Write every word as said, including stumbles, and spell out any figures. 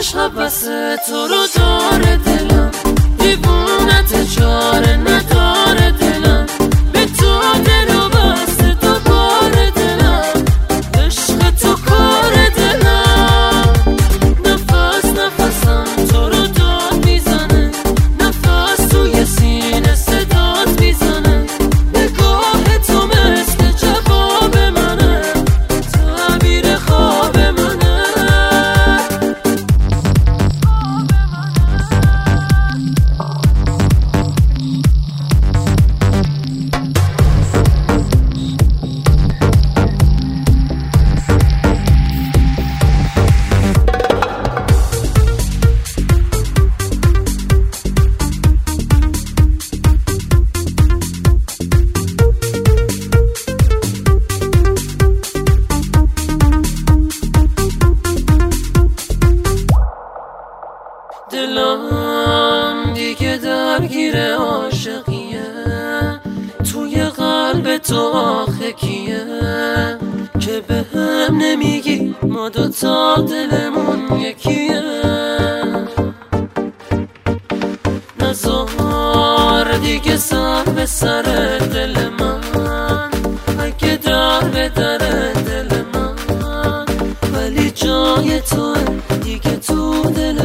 عشق بس تو رو داره دلم، دیوونت چاره نداره دلم، به تو دل و بسته تو بار دلم، عشق تو کار دلم. نفس نفسم تو رو داد میزنه، نفس توی سینه صدات میزنه، نگاه تو مثل جواب منه، تعبیر خواب منه. دلم دیگه درگیر عاشقیه، توی قلب تو آخه کیه که به هم نمیگی ما دوتا دلمون یکیه. نزار دیگه سر به سر دل من، اگه در به در دل من، ولی جای توه دیگه تو دل